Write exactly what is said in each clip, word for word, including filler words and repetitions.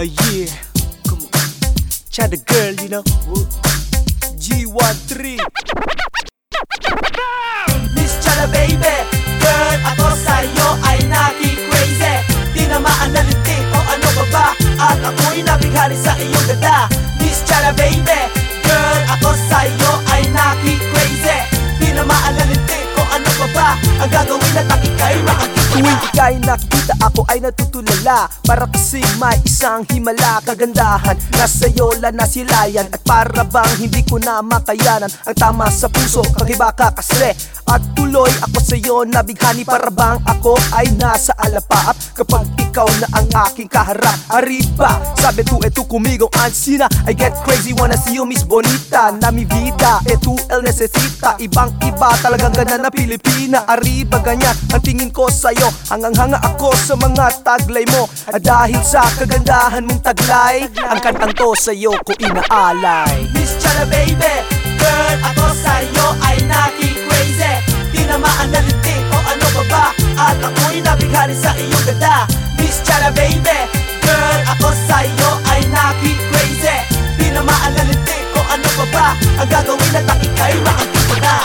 yeah, come on, Chada girl, you know, G thirteen. Miss Chada baby, girl, ako sa'yo ay naki-crazy. Di na maanalitik o ano ba ba, at ako'y nabighani sa iyong ganda. Miss Chada baby, girl, ako sa'yo ay naki-crazy. Di na maanalitik o ano ba ba, ang gagawin at ika'y makikita. Tuwing ika'y nakita ako ay natutulala, para kasing may isang himala kagandahan na sa'yo lang nasilayan. At para bang hindi ko na makayanan ang tama sa puso, kagiba ka kasi. At tuloy ako sa'yo nabighani, para bang ako ay nasa alapaap kapag ikaw na ang aking kaharap. Arriba, sabi tu eto conmigo ansina, I get crazy wanna see you Miss Bonita. Na mi vida, eto el necesita, ibang iba talagang ganda na Pilipina. Arriba, ganyan ang tingin ko sa'yo, hangang-hanga ako sa mga taglay mo. At dahil sa kagandahan mong taglay, ang kantang to sa'yo ko inaalay. Miss Chada baby, girl, ako sa'yo ay naki-crazy. Di na maanalitik o ano ba ba, at ako'y nabighani sa iyong ganda. Miss Chada baby, girl, ako sa'yo ay naki-crazy. Di na maanalitik o ano ba ba, ang gagawin at ika'y makikita na.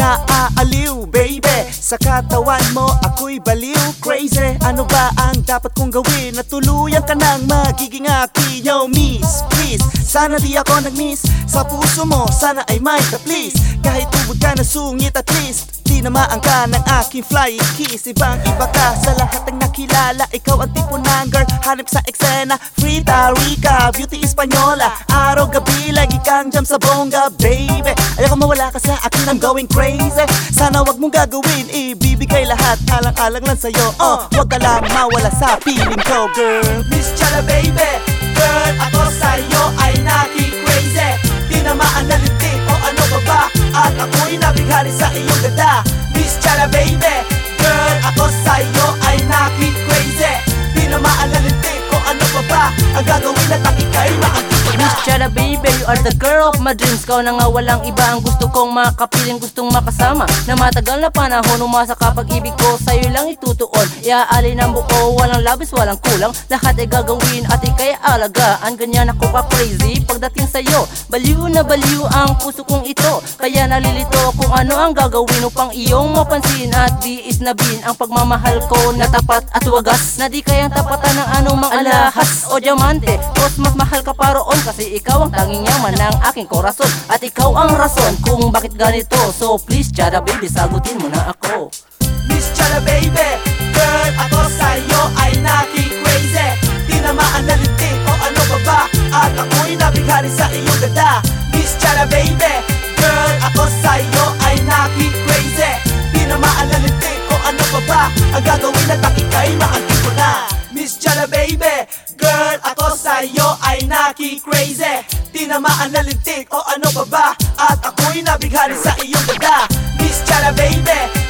Naaaliw baby, sa katawan mo ako'y baliw. Crazy, ano ba ang dapat kong gawin? Natuluyan ka nang magiging akin. Yo miss, please, sana di ako nag-miss. Sa puso mo, sana ay may ka-please. Kahit tubod ka na sungit at least, di na maangka ng aking flying kiss. Ibang iba ka sa lahat ng nakilala, ikaw ang tipo ng girl, hanip sa eksena. Frita, Rica, beauty Espanyola, araw-gabi lagi kang jam sa bongga. Baby, ayoko mawala ka sa akin, I'm going crazy. Sana wag mong gagawin, ibibigay lahat, alang-alang lang sa'yo. Oh, wag ka lang mawala sa feeling ko, girl. Miss Chada baby, girl, ako sa'yo ay naki-crazy. Di na maanalitik o ano ba ba, at ako'y nabighani sa iyong ganda. Miss Chada baby, girl, ako sa'yo ay naki-crazy. Di na maanalitik o ano ba ba, ang gagawin at ika'y makikita na. Miss Chada baby, you are the girl of my dreams. Kau na nga walang iba ang gusto kong makapiling, gustong makasama na matagal na panahon. Umasa kapag ibig ko sa'yo lang itutuon, iaalin ang buo, walang labis, walang kulang. Lahat ay gagawin at ika'y alagaan. Ganyan ako ka crazy pagdating sa'yo, baliw na baliw ang puso kong ito. Kaya nalilito kung ano ang gagawin upang iyong mapansin at diis na bin ang pagmamahal ko na tapat at wagas, na di kayang tapatan ng anumang alahas o diamante. Cause mas mahal ka pa roon, kasi ikaw ang tanging yaman ng aking korason, at ikaw ang rason kung bakit ganito. So please Chada baby, sagutin mo na ako. Miss Chada baby, girl, ako sa'yo ay naki-crazy. Di na maanalitik o ano ba ba, at ako'y nabighani sa iyong ganda. Miss Chada baby, girl, ako sa'yo ay naki-crazy. Di na maanalitik o ano ba ba, ang gagawin at ika'y makikita na. Miss Chada baby, girl, ako sa'yo ay naki-crazy. Di na maanalitik o ano ba ba, at ako'y nabighani sa iyong ganda. Miss Chada baby,